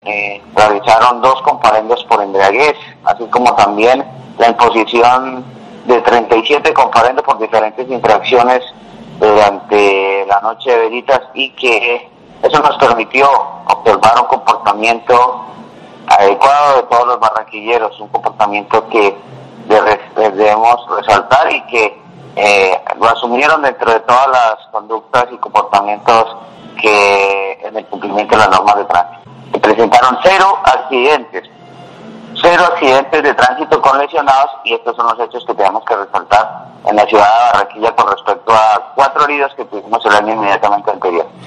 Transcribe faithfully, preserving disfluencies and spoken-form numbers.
Eh, realizaron dos comparendos por embriaguez, así como también la imposición de treinta y siete comparendos por diferentes infracciones durante la noche de velitas, y que eso nos permitió observar un comportamiento adecuado de todos los barranquilleros, un comportamiento que debemos resaltar y que eh, lo asumieron dentro de todas las conductas y comportamientos que en el cumplimiento de las normas de tránsito. Se presentaron cero accidentes, cero accidentes de tránsito con lesionados, y estos son los hechos que tenemos que resaltar en la ciudad de Barranquilla con respecto a cuatro heridos que tuvimos el año inmediatamente anterior.